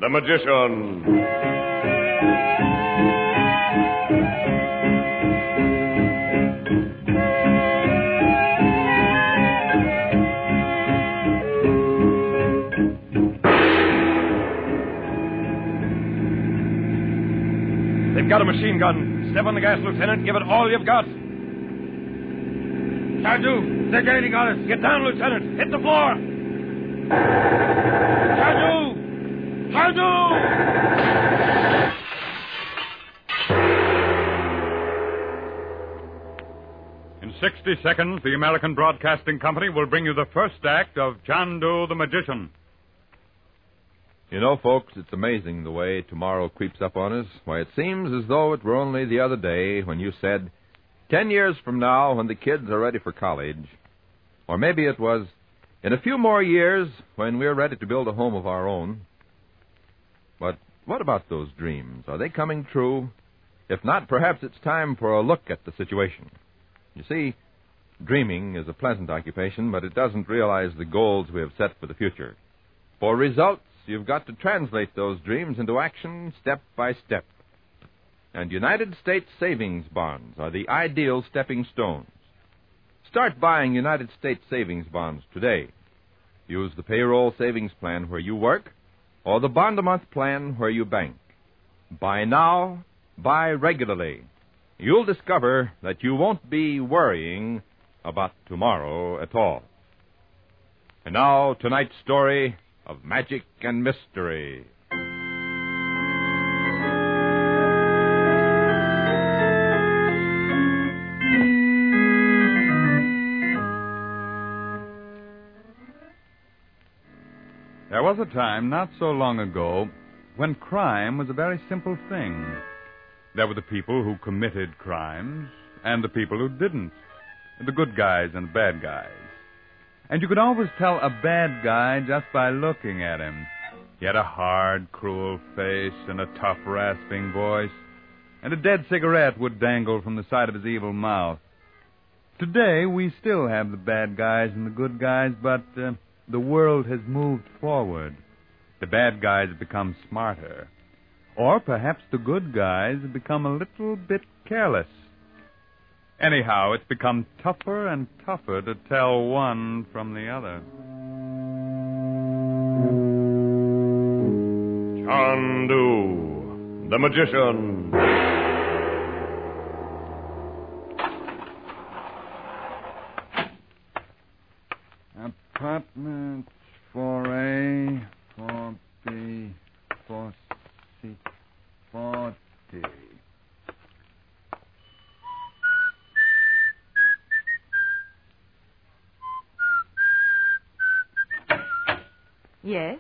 the Magician. They've got a machine gun. Step on the gas, Lieutenant. Give it all you've got. Chadu, they're gaining on us. Get down, Lieutenant. Hit the floor. Chadu! Chadu! In 60 seconds, the American Broadcasting Company will bring you the first act of Chandu the Magician. You know, folks, it's amazing the way tomorrow creeps up on us. Why, it seems as though it were only the other day when you said, 10 years from now, when the kids are ready for college. Or maybe it was, in a few more years, when we're ready to build a home of our own. But what about those dreams? Are they coming true? If not, perhaps it's time for a look at the situation. You see, dreaming is a pleasant occupation, but it doesn't realize the goals we have set for the future. For results, you've got to translate those dreams into action step by step. And United States savings bonds are the ideal stepping stones. Start buying United States savings bonds today. Use the payroll savings plan where you work or the bond-a-month plan where you bank. Buy now, buy regularly. You'll discover that you won't be worrying about tomorrow at all. And now, tonight's story of magic and mystery. There was a time not so long ago when crime was a very simple thing. There were the people who committed crimes and the people who didn't, the good guys and the bad guys. And you could always tell a bad guy just by looking at him. He had a hard, cruel face and a tough, rasping voice, and a dead cigarette would dangle from the side of his evil mouth. Today, we still have the bad guys and the good guys, but the world has moved forward. The bad guys have become smarter. Or perhaps the good guys have become a little bit careless. Anyhow, it's become tougher and tougher to tell one from the other. Chandu, the Magician. Apartment 4A, 4B, 4C, 4D. Yes?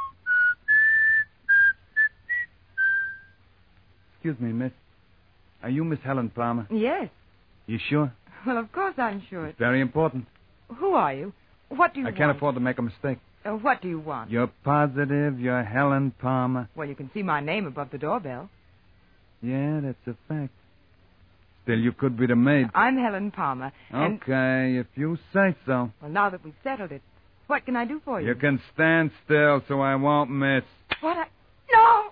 Excuse me, miss. Are you Miss Helen Palmer? Yes. You sure? Well, of course I'm sure. It's very important. Who are you? What do you want? I can't afford to make a mistake. What do you want? You're positive you're Helen Palmer? Well, you can see my name above the doorbell. Yeah, that's a fact. Still, you could be the maid. I'm Helen Palmer. Okay, if you say so. Well, now that we've settled it, what can I do for you? You can stand still so I won't miss. What? No!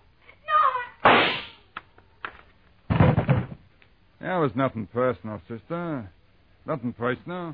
That was nothing personal, sister. Nothing personal.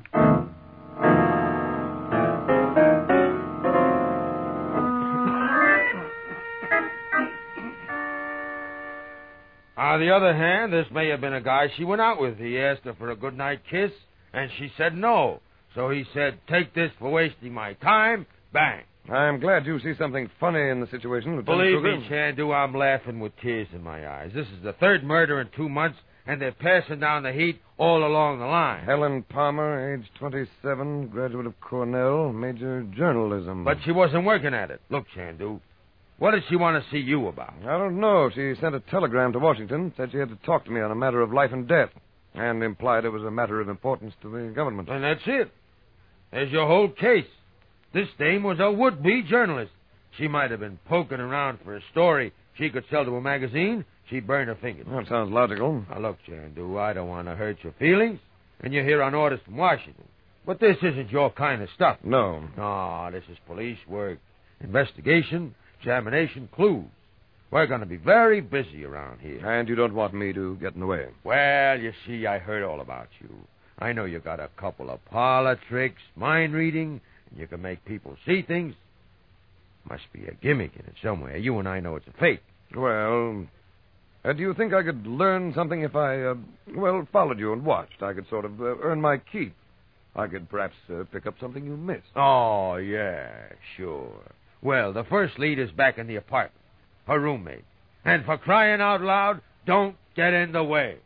On the other hand, this may have been a guy she went out with. He asked her for a goodnight kiss, and she said no. So he said, take this for wasting my time. Bang. I'm glad you see something funny in the situation, Lieutenant Believe Kruger. me, Chandu, I'm laughing with tears in my eyes. This is the third murder in 2 months, and they're passing down the heat all along the line. Helen Palmer, age 27, graduate of Cornell, major journalism. But she wasn't working at it. Look, Chandu, what did she want to see you about? I don't know. She sent a telegram to Washington, said she had to talk to me on a matter of life and death, and implied it was a matter of importance to the government. And that's it. There's your whole case. This dame was a would-be journalist. She might have been poking around for a story she could sell to a magazine. She'd burn her fingers. That sounds logical. Now, look, Chandu, I don't want to hurt your feelings, and you're here on orders from Washington. But this isn't your kind of stuff. No. No, this is police work. Investigation. examination clues. We're going to be very busy around here. And you don't want me to get in the way. Well, you see, I heard all about you. I know you got a couple of parlor tricks, mind reading, and you can make people see things. Must be a gimmick in it somewhere. You and I know it's a fake. Well, do you think I could learn something if I, followed you and watched? I could sort of earn my keep. I could perhaps pick up something you missed. Oh, yeah, sure. Well, the first lead is back in the apartment. Her roommate. And for crying out loud, don't get in the way.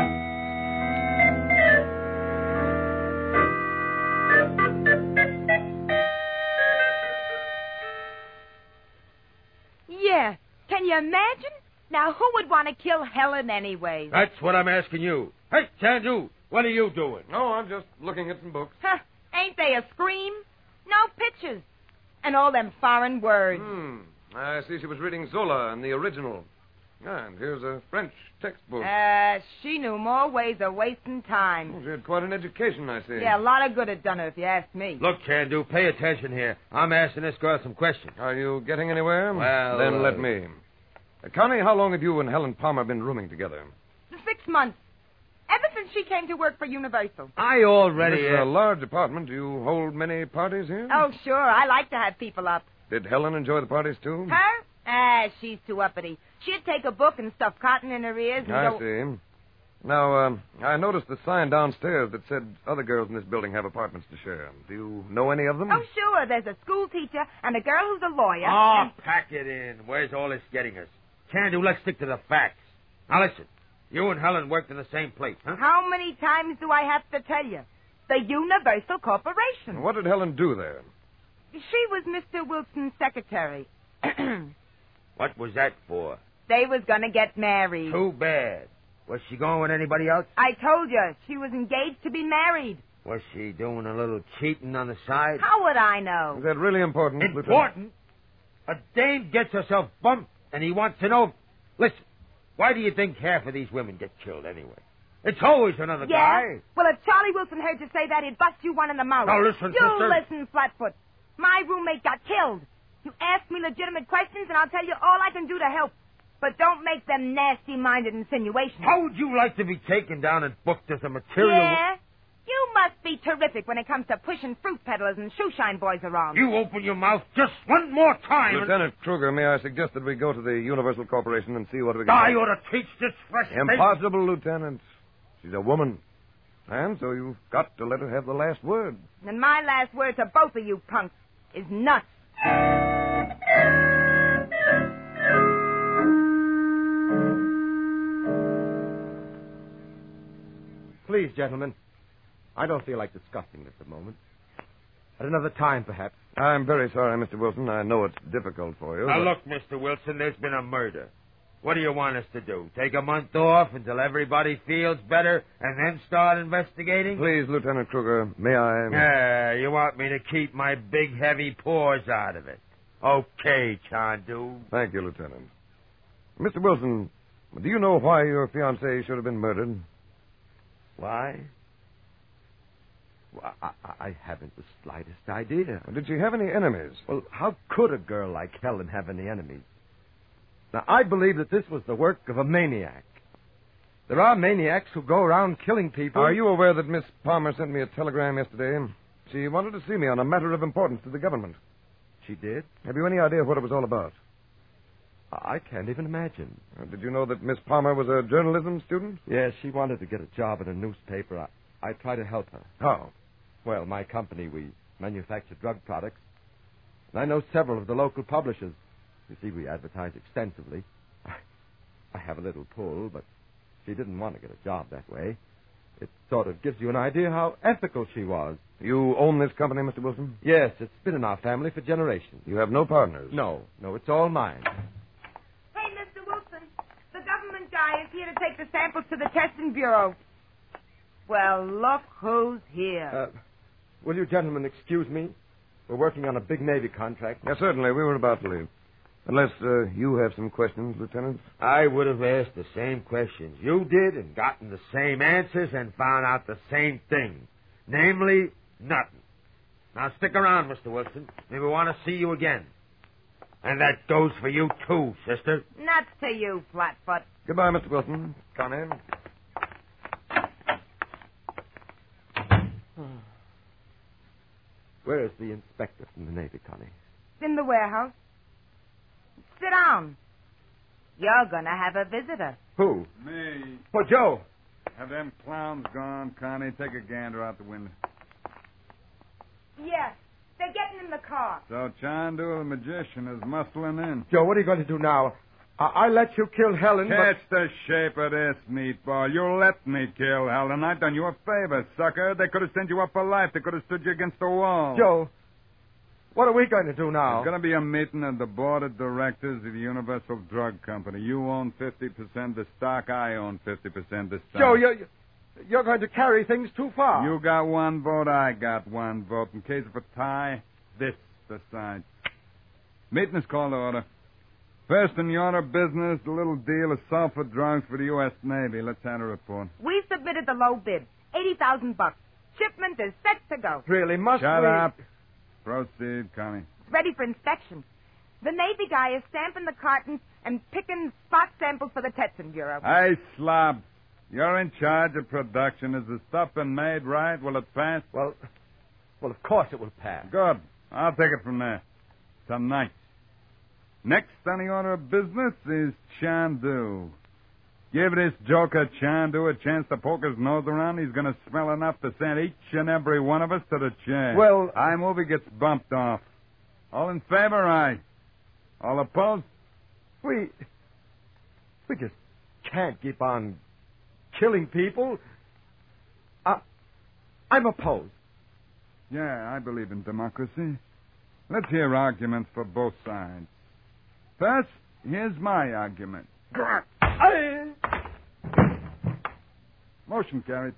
Yeah. Can you imagine? Now, who would want to kill Helen anyway? That's what I'm asking you. Hey, Chandu, what are you doing? No, I'm just looking at some books. Huh, ain't they a scream? No pictures. And all them foreign words. I see she was reading Zola in the original. And here's a French textbook. She knew more ways of wasting time. She had quite an education, I see. Yeah, a lot of good it done her, if you ask me. Look, Chandu, pay attention here. I'm asking this girl some questions. Are you getting anywhere? Well, then let me. Connie, how long have you and Helen Palmer been rooming together? 6 months. Ever since she came to work for Universal. I already... This is a large apartment. Do you hold many parties here? Oh, sure. I like to have people up. Did Helen enjoy the parties, too? Her? She's too uppity. She'd take a book and stuff cotton in her ears and I see. Now, I noticed the sign downstairs that said other girls in this building have apartments to share. Do you know any of them? Oh, sure. There's a school teacher and a girl who's a lawyer. Oh, pack it in. Where's all this getting us? Chandu, let's stick to the facts. Now, listen. You and Helen worked in the same place, huh? How many times do I have to tell you? The Universal Corporation. What did Helen do there? She was Mr. Wilson's secretary. What was that for? They was going to get married. Too bad. Was she going with anybody else? I told you. She was engaged to be married. Was she doing a little cheating on the side? How would I know? Is that really important? Important? A dame gets herself bumped, and he wants to know... Listen, why do you think half of these women get killed anyway? It's always another guy. Well, if Charlie Wilson heard you say that, he'd bust you one in the mouth. Now, listen, you sister. listen, Flatfoot. My roommate got killed. You ask me legitimate questions, and I'll tell you all I can do to help. But don't make them nasty-minded insinuations. How would you like to be taken down and booked as a material... Yeah? You must be terrific when it comes to pushing fruit peddlers and shoeshine boys around. You open your mouth just one more time. Lieutenant Kruger, may I suggest that we go to the Universal Corporation and see what we can I do? ought to teach this fresh... Impossible, Lieutenant. She's a woman. And so you've got to let her have the last word. And my last word to both of you punks is nuts. Please, gentlemen. I don't feel like discussing this at the moment. At another time, perhaps. I'm very sorry, Mr. Wilson. I know it's difficult for you. Now, but- look, Mr. Wilson, there's been a murder. What do you want us to do? Take a month off until everybody feels better and then start investigating? Please, Lieutenant Kruger, may I... Yeah, you want me to keep my big, heavy paws out of it. Okay, Chandu. Thank you, Lieutenant. Mr. Wilson, do you know why your fiancée should have been murdered? Why? Well, I haven't the slightest idea. Did she have any enemies? Well, how could a girl like Helen have any enemies? Now, I believe that this was the work of a maniac. There are maniacs who go around killing people. Are you aware that Miss Palmer sent me a telegram yesterday? She wanted to see me on a matter of importance to the government. She did? Have you any idea what it was all about? I can't even imagine. Did you know that Miss Palmer was a journalism student? Yes, she wanted to get a job in a newspaper. I tried to help her. How? Well, my company, we manufacture drug products. And I know several of the local publishers. You see, we advertise extensively. I have a little pull, but she didn't want to get a job that way. It sort of gives you an idea how ethical she was. You own this company, Mr. Wilson? Yes, it's been in our family for generations. You have no partners? No, it's all mine. Hey, Mr. Wilson, the government guy is here to take the samples to the testing bureau. Well, look who's here. Will you gentlemen excuse me? We're working on a big Navy contract. Yes, certainly. We were about to leave. Unless you have some questions, Lieutenant. I would have asked the same questions you did and gotten the same answers and found out the same thing. Namely, nothing. Now stick around, Mr. Wilson. Maybe we want to see you again. And that goes for you, too, sister. Nuts to you, Flatfoot. Goodbye, Mr. Wilson. Connie. Where is the inspector from the Navy, Connie? It's in the warehouse. Sit down. You're going to have a visitor. Who? Me. Oh, Joe. Have them clowns gone, Connie? Take a gander out the window. Yes. They're getting in the car. So Chandu, the magician, is muscling in. Joe, what are you going to do now? I let you kill Helen, Catch the shape of this, meatball. You let me kill Helen. I've done you a favor, sucker. They could have sent you up for life. They could have stood you against the wall. Joe, what are we going to do now? There's going to be a meeting of the board of directors of the Universal Drug Company. You own 50% of the stock. I own 50% of the stock. Joe, you're going to carry things too far. You got one vote. I got one vote. In case of a tie, this decides. Meeting is called to order. First in the order of business, the little deal of sulfur drugs for the U.S. Navy. Let's have a report. We submitted the low bid. $80,000. Shipment is set to go. Really, must Shut we? up. Proceed, Connie. It's ready for inspection. The Navy guy is stamping the cartons and picking spot samples for the testing bureau. Hey, slob. You're in charge of production. Is the stuff been made right? Will it pass? Well, of course it will pass. Good. I'll take it from there. Tonight. Next on the order of business is Chandu. Give this joker Chandu a chance to poke his nose around. He's going to smell enough to send each and every one of us to the chair. Well, I move he gets bumped off. All in favor, aye. All opposed? We just can't keep on killing people. I'm opposed. Yeah, I believe in democracy. Let's hear arguments for both sides. First, here's my argument. Motion carried.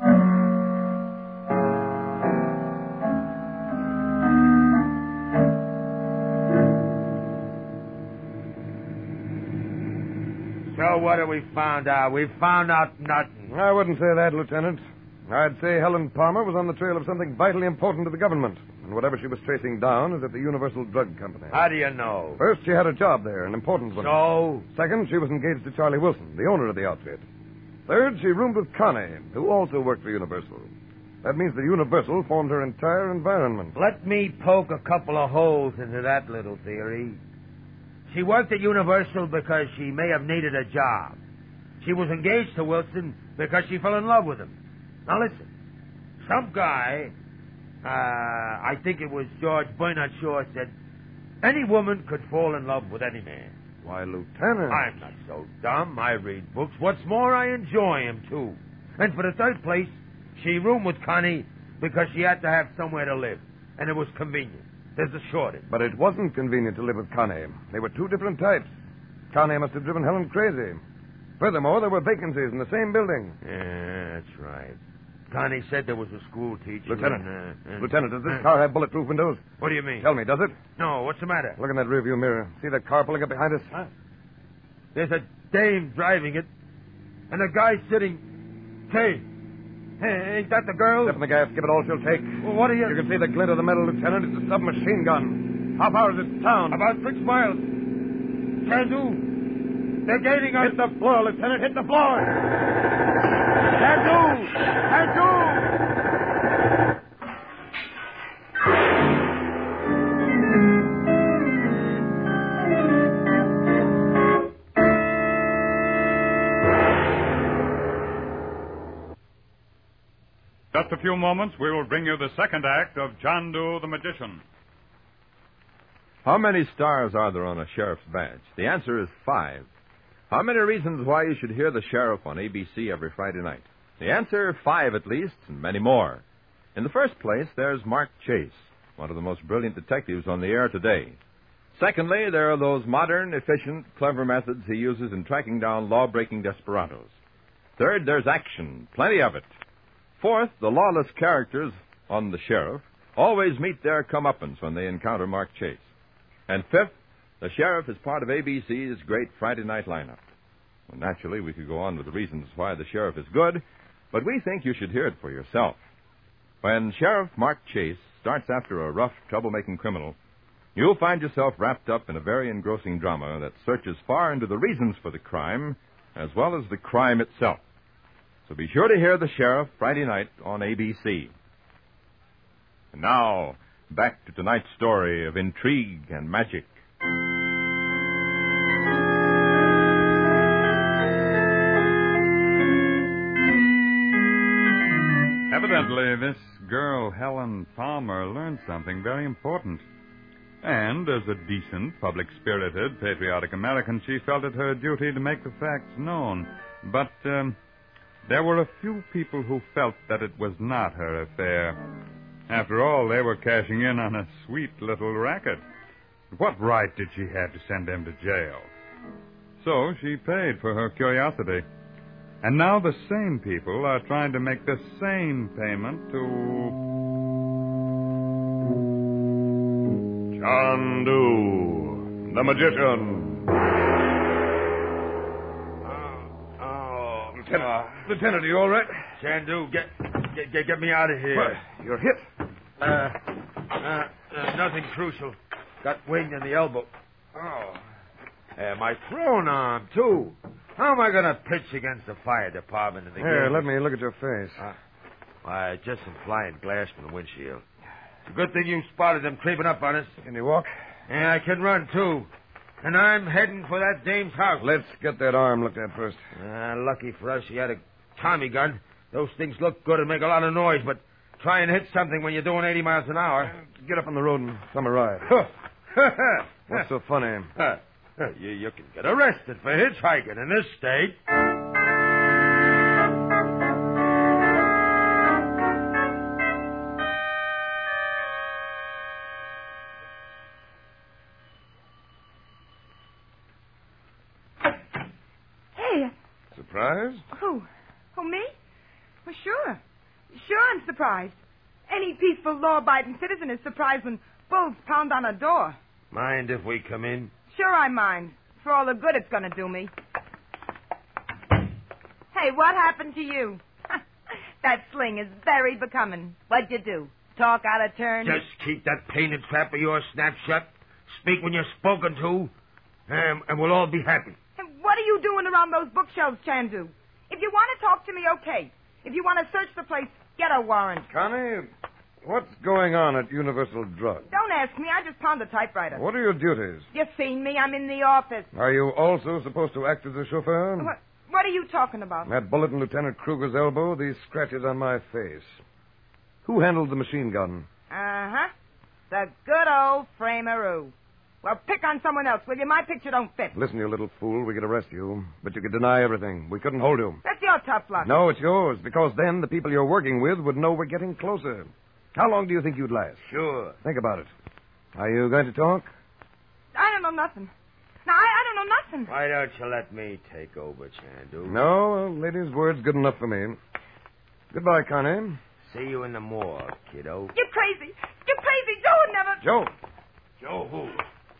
So what have we found out? We found out nothing. I wouldn't say that, Lieutenant. I'd say Helen Palmer was on the trail of something vitally important to the government. And whatever she was tracing down is at the Universal Drug Company. How do you know? First, she had a job there, an important one. So? Second, she was engaged to Charlie Wilson, the owner of the outfit. Third, she roomed with Connie, who also worked for Universal. That means that Universal formed her entire environment. Let me poke a couple of holes into that little theory. She worked at Universal because she may have needed a job. She was engaged to Wilson because she fell in love with him. Now listen, some guy, I think it was George Bernard Shaw, said any woman could fall in love with any man. Why, Lieutenant. I'm not so dumb. I read books. What's more, I enjoy them, too. And for the third place, she roomed with Connie because she had to have somewhere to live. And it was convenient. There's a shortage. But it wasn't convenient to live with Connie. They were two different types. Connie must have driven Helen crazy. Furthermore, there were vacancies in the same building. Yeah, that's right. Connie said there was a school teacher. Lieutenant. Lieutenant, does this car have bulletproof windows? What do you mean? Tell me, does it? No, what's the matter? Look in that rearview mirror. See that car pulling up behind us? Huh? There's a dame driving it, and a guy sitting. Hey, ain't that the girl? Step in the gas. Give it all she'll take. Well, what are you... You can see the glint of the metal, Lieutenant. It's a submachine gun. How far is this town? About 6 miles. Chandu. They're gaining on... Hit the floor, Lieutenant. Hit the floor. Chandu! Chandu! Just a few moments, we will bring you the second act of Chandu the Magician. How many stars are there on a sheriff's badge? The answer is 5. How many reasons why you should hear the sheriff on ABC every Friday night? The answer, 5 at least, and many more. In the first place, there's Mark Chase, one of the most brilliant detectives on the air today. Secondly, there are those modern, efficient, clever methods he uses in tracking down law-breaking desperados. Third, there's action, plenty of it. Fourth, the lawless characters on the sheriff always meet their comeuppance when they encounter Mark Chase. And fifth, the sheriff is part of ABC's great Friday night lineup. Well, naturally, we could go on with the reasons why the sheriff is good, but we think you should hear it for yourself. When Sheriff Mark Chase starts after a rough, troublemaking criminal, you'll find yourself wrapped up in a very engrossing drama that searches far into the reasons for the crime as well as the crime itself. So be sure to hear The Sheriff Friday night on ABC. And now, back to tonight's story of intrigue and magic. Evidently, this girl, Helen Palmer, learned something very important. And as a decent, public-spirited, patriotic American, she felt it her duty to make the facts known. But there were a few people who felt that it was not her affair. After all, they were cashing in on a sweet little racket. What right did she have to send them to jail? So she paid for her curiosity. And now the same people are trying to make the same payment to Chandu, the magician. Lieutenant, are you all right? Chandu, get me out of here. What? You're hit? Nothing crucial. Got winged in the elbow. Oh. My throwing arm, too. How am I going to pitch against the fire department in the Here, game? let me look at your face. Just some flying glass from the windshield. It's a good thing you spotted them creeping up on us. Can you walk? Yeah, I can run, too. And I'm heading for that dame's house. Let's get that arm looked at first. Lucky for us, she had a Tommy gun. Those things look good and make a lot of noise, but try and hit something when you're doing 80 miles an hour. Get up on the road and thumb a ride. What's so funny? You can get arrested for hitchhiking in this state. Hey. Surprised? Who? Who, me? Well, sure. Sure I'm surprised. Any peaceful, law-abiding citizen is surprised when bulls pound on a door. Mind if we come in? Sure I mind. For all the good it's going to do me. Hey, what happened to you? That sling is very becoming. What'd you do? Talk out of turn? Just keep that painted trap of yours snapped shut. Speak when you're spoken to, and we'll all be happy. And what are you doing around those bookshelves, Chandu? If you want to talk to me, okay. If you want to search the place, get a warrant. Connie, what's going on at Universal Drug? Don't ask me. I just pound the typewriter. What are your duties? You seen me. I'm in the office. Are you also supposed to act as a chauffeur? What are you talking about? That bullet in Lieutenant Kruger's elbow, these scratches on my face. Who handled the machine gun? Uh-huh. The good old Frameroo. Well, pick on someone else, will you? My picture don't fit. Listen, you little fool, we could arrest you, but you could deny everything. We couldn't hold you. That's your tough luck. No, it's yours, because then the people you're working with would know we're getting closer. How long do you think you'd last? Sure. Think about it. Are you going to talk? I don't know nothing. No, I don't know nothing. Why don't you let me take over, Chandu? No, a lady's word's good enough for me. Goodbye, Connie. See you in the morgue, kiddo. You're crazy. You're crazy. Joe would never... Joe. Joe who?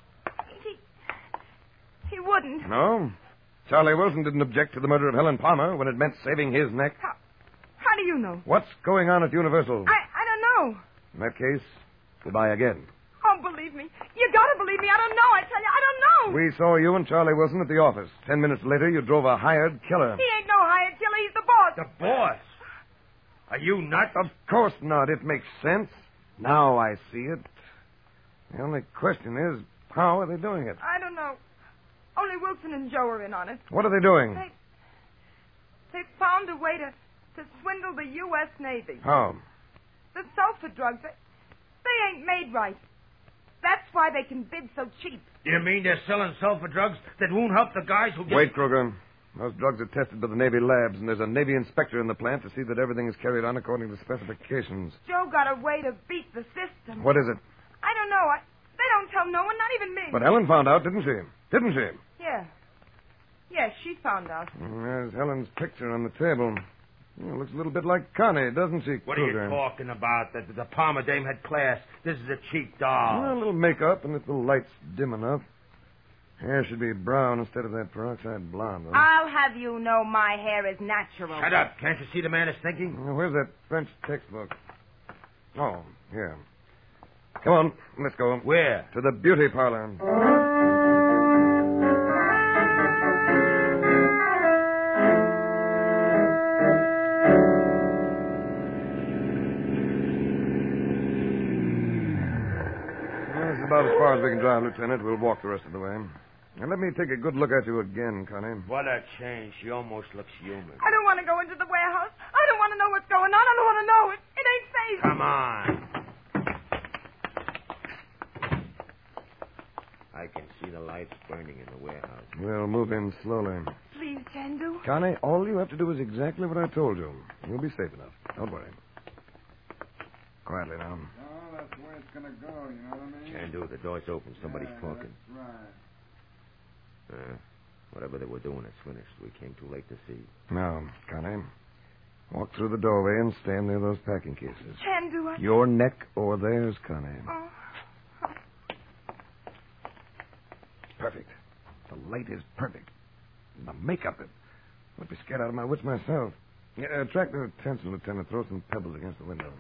He wouldn't. No. Charlie Wilson didn't object to the murder of Helen Palmer when it meant saving his neck. How do you know? What's going on at Universal? I don't know. In that case, goodbye again. Oh, believe me. You gotta believe me. I don't know. I tell you, I don't know. We saw you and Charlie Wilson at the office. 10 minutes later, you drove a hired killer. He ain't no hired killer. He's the boss. The boss? Are you nuts? Of course not. It makes sense. Now I see it. The only question is, how are they doing it? I don't know. Only Wilson and Joe are in on it. What are they doing? They found a way to swindle the U.S. Navy. How? The sulfur drugs, they ain't made right. That's why they can bid so cheap. You mean they're selling sulfur drugs that won't help the guys who get... Wait, Kruger. Those drugs are tested by the Navy labs, and there's a Navy inspector in the plant to see that everything is carried on according to specifications. Joe got a way to beat the system. What is it? I don't know. They don't tell no one, not even me. But Helen found out, didn't she? Didn't she? Yeah. Yeah, she found out. There's Helen's picture on the table. Well, looks a little bit like Connie, doesn't she, What Kruger? are you talking about? The Palmer dame had class. This is a cheap doll. Well, a little makeup, and if the light's dim enough. Hair should be brown instead of that peroxide blonde. Huh? I'll have you know my hair is natural. Shut up. Can't you see the man is thinking? Where's that French textbook? Oh, here. Come on, let's go. Where? To the beauty parlor. Well, this is about as far as we can drive, Lieutenant. We'll walk the rest of the way. And let me take a good look at you again, Connie. What a change. She almost looks human. I don't want to go into the warehouse. I don't want to know what's going on. I don't want to know it. It ain't safe. Come on. I can see the lights burning in the warehouse. We'll move in slowly. Please, Chandu. Connie, all you have to do is exactly what I told you. You'll be safe enough. Don't worry. Quietly now. Oh, that's the way it's going to go, you know what I mean? Chandu, the door's open. Somebody's talking. That's right. Whatever they were doing is finished. We came too late to see. Now, Connie, walk through the doorway and stand near those packing cases. Chandu, Your neck or theirs, Connie. Oh. Perfect. The light is perfect. The makeup, I'd be scared out of my wits myself. Yeah, attract their attention, Lieutenant. Throw some pebbles against the window.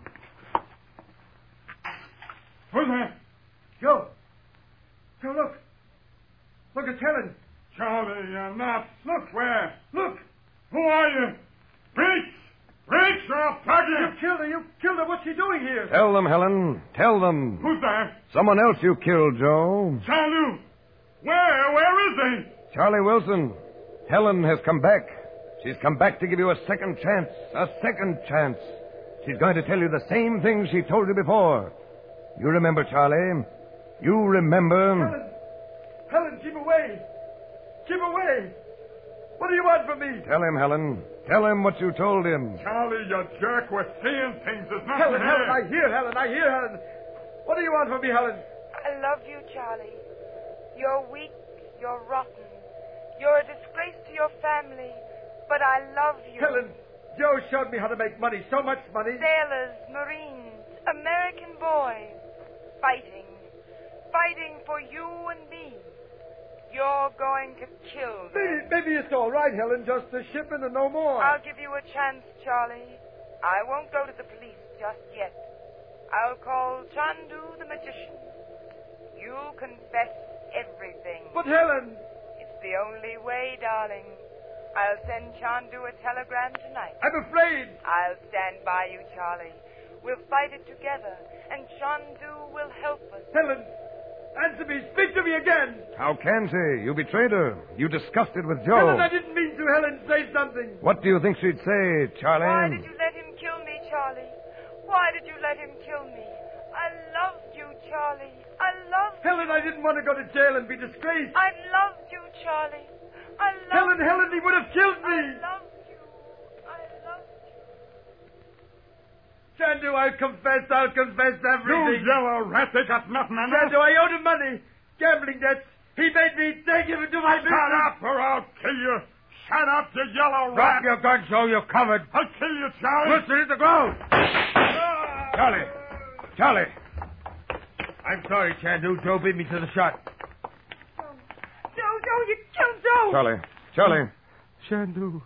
Who's there? Joe! Joe, look! Look, it's Helen! Charlie, you're not. Look where? Look! Who are you? Breach! Breach, or I'll plug you! You killed her! You killed her! What's she doing here? Tell them, Helen. Tell them. Who's there? Someone else you killed, Joe. Charlie! Where is he? Charlie Wilson. Helen has come back. She's come back to give you a second chance. A second chance. She's going to tell you the same thing she told you before. You remember, Charlie? You remember? Helen, keep away! Keep away! What do you want from me? Tell him, Helen. Tell him what you told him. Charlie, you jerk. We're seeing things. There's nothing Helen, here. I hear Helen. What do you want from me, Helen? I love you, Charlie. You're weak. You're rotten. You're a disgrace to your family. But I love you. Helen, Joe showed me how to make money. So much money. Sailors, Marines, American boys. Fighting. Fighting for you and me. You're going to kill them. Maybe it's all right, Helen. Just a shipment and no more. I'll give you a chance, Charlie. I won't go to the police just yet. I'll call Chandu the magician. You confess everything. But, Helen... It's the only way, darling. I'll send Chandu a telegram tonight. I'm afraid. I'll stand by you, Charlie. We'll fight it together, and Chandu will help us. Helen, answer me. Speak to me again. How can she? You betrayed her. You discussed it with Joe. Helen, I didn't mean to. Helen, say something. What do you think she'd say, Charlie? Why did you let him kill me, Charlie? Why did you let him kill me? I loved you, Charlie. I loved you. Helen, I didn't want to go to jail and be disgraced. I loved you, Charlie. I loved Helen, he would have killed me. I loved you. I loved you. Chandu, I'll confess everything. You yellow rat, they got nothing on us. Chandu, I owed him money. Gambling debts. He made me take him into my business. Shut up or I'll kill you. Shut up, you yellow Drop rat. your gun, Joe. You're covered. I'll kill you, Charlie. Wilson, hit the ground. Charlie. I'm sorry, Chandu. Joe beat me to the shot. Joe, you killed Joe. Charlie. Chandu.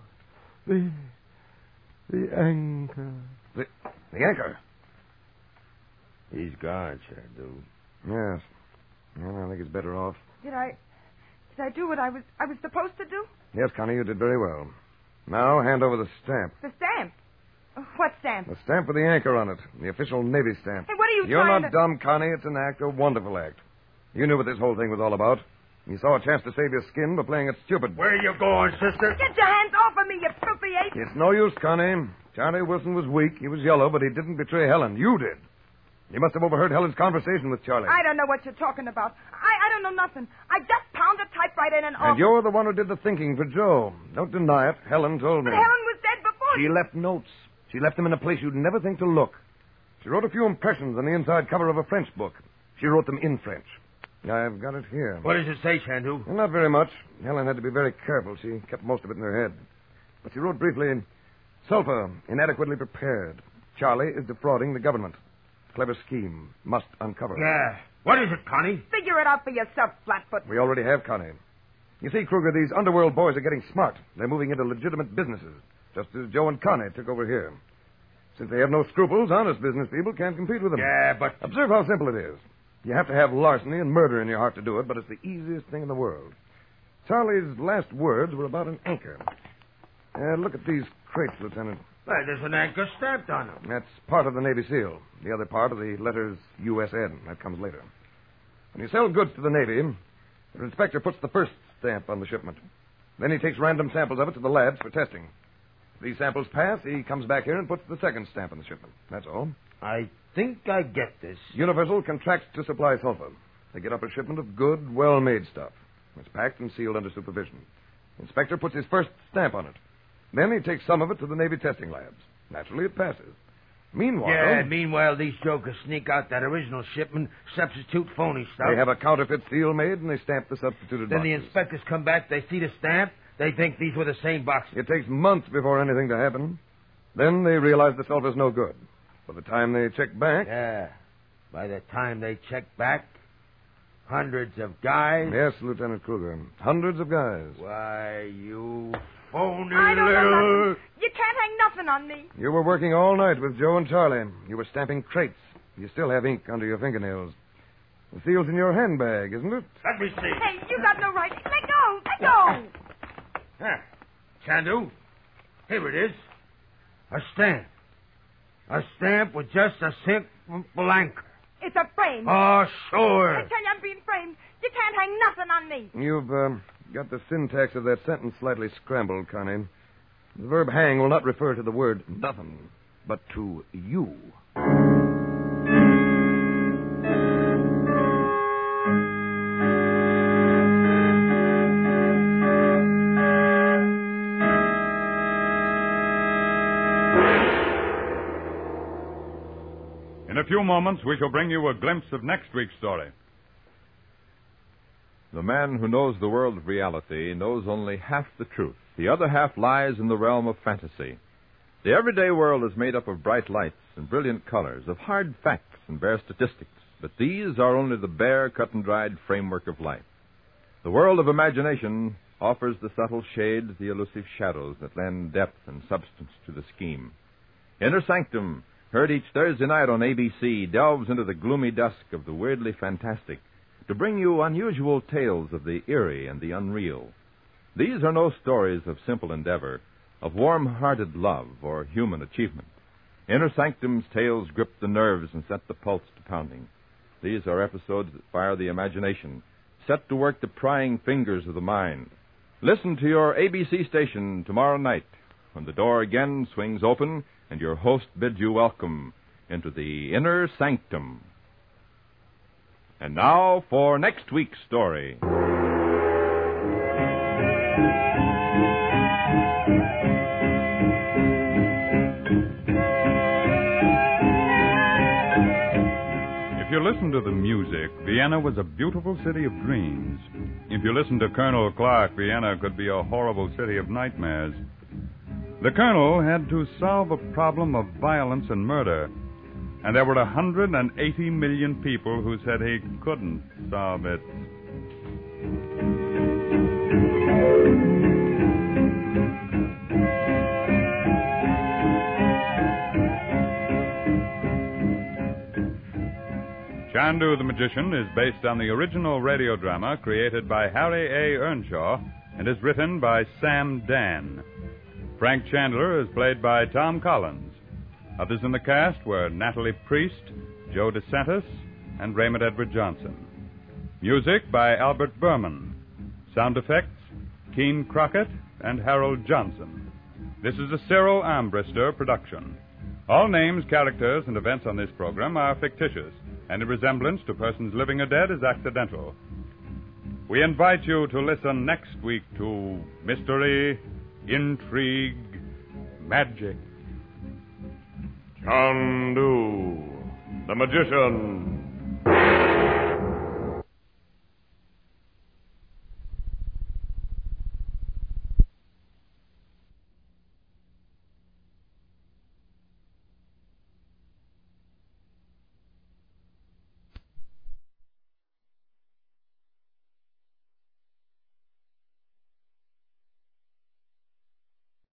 The anchor. The anchor. He's gone, Chandu. Yes. Well, I think it's better off. Did I do what I was supposed to do? Yes, Connie, you did very well. Now, hand over the stamp. The stamp. What stamp? The stamp with the anchor on it. The official Navy stamp. Hey, what are you You're trying not to... dumb, Connie. It's an act, a wonderful act. You knew what this whole thing was all about. You saw a chance to save your skin by playing it stupid. Where are you going, sister? Get your hands off of me, you filthy ape! It's no use, Connie. Charlie Wilson was weak. He was yellow, but he didn't betray Helen. You did. You must have overheard Helen's conversation with Charlie. I don't know what you're talking about. I don't know nothing. I just pounded a typewriter in an office. And you're the one who did the thinking for Joe. Don't deny it. Helen told me. But Helen was dead before... She left notes. She left them in a place you'd never think to look. She wrote a few impressions on the inside cover of a French book. She wrote them in French. I've got it here. What does it say, Chandu? Well, not very much. Helen had to be very careful. She kept most of it in her head. But she wrote briefly, Sulfur, inadequately prepared. Charlie is defrauding the government. Clever scheme. Must uncover. Yeah. What is it, Connie? Figure it out for yourself, Flatfoot. We already have, Connie. You see, Kruger, these underworld boys are getting smart. They're moving into legitimate businesses, just as Joe and Connie took over here. Since they have no scruples, honest business people can't compete with them. Yeah, but... Observe how simple it is. You have to have larceny and murder in your heart to do it, but it's the easiest thing in the world. Charlie's last words were about an anchor. Look at these crates, Lieutenant. Hey, there's an anchor stamped on them. That's part of the Navy seal. The other part of the letters USN. That comes later. When you sell goods to the Navy, the inspector puts the first stamp on the shipment. Then he takes random samples of it to the labs for testing. If these samples pass, he comes back here and puts the second stamp on the shipment. That's all. I think I get this. Universal contracts to supply sulfur. They get up a shipment of good, well-made stuff. It's packed and sealed under supervision. The inspector puts his first stamp on it. Then he takes some of it to the Navy testing labs. Naturally, it passes. Meanwhile, these jokers sneak out that original shipment, substitute phony stuff. They have a counterfeit seal made, and they stamp the substituted Then boxes. the inspectors come back, they see the stamp, they think these were the same boxes. It takes months before anything to happen. Then they realize the sulfur's no good. By the time they check back... Yeah. By the time they check back, hundreds of guys... Yes, Lieutenant Kruger. Hundreds of guys. Why, you phony I don't know little... nothing. You can't hang nothing on me. You were working all night with Joe and Charlie. You were stamping crates. You still have ink under your fingernails. The seal's in your handbag, isn't it? Let me see. Hey, you got no right. Let go. Let go. Chandu, here it is. A stamp. A stamp with just a simple anchor. It's a frame. Oh, sure. I tell you, I'm being framed. You can't hang nothing on me. You've got the syntax of that sentence slightly scrambled, Connie. The verb hang will not refer to the word nothing, but to you. In a few moments, we shall bring you a glimpse of next week's story. The man who knows the world of reality knows only half the truth. The other half lies in the realm of fantasy. The everyday world is made up of bright lights and brilliant colors, of hard facts and bare statistics, but these are only the bare, cut-and-dried framework of life. The world of imagination offers the subtle shades, the elusive shadows that lend depth and substance to the scheme. Inner Sanctum, heard each Thursday night on ABC, delves into the gloomy dusk of the weirdly fantastic to bring you unusual tales of the eerie and the unreal. These are no stories of simple endeavor, of warm-hearted love or human achievement. Inner Sanctum's tales grip the nerves and set the pulse to pounding. These are episodes that fire the imagination, set to work the prying fingers of the mind. Listen to your ABC station tomorrow night when the door again swings open and your host bids you welcome into the Inner Sanctum. And now for next week's story. If you listen to the music, Vienna was a beautiful city of dreams. If you listen to Colonel Clark, Vienna could be a horrible city of nightmares. The Colonel had to solve a problem of violence and murder, and there were 180 million people who said he couldn't solve it. Chandu the Magician is based on the original radio drama created by Harry A. Earnshaw and is written by Sam Dan. Frank Chandler is played by Tom Collins. Others in the cast were Natalie Priest, Joe DeSantis, and Raymond Edward Johnson. Music by Albert Berman. Sound effects, Keene Crockett and Harold Johnson. This is a Cyril Armbruster production. All names, characters, and events on this program are fictitious. Any resemblance to persons living or dead is accidental. We invite you to listen next week to Mystery, Intrigue, Magic. Chandu, the magician.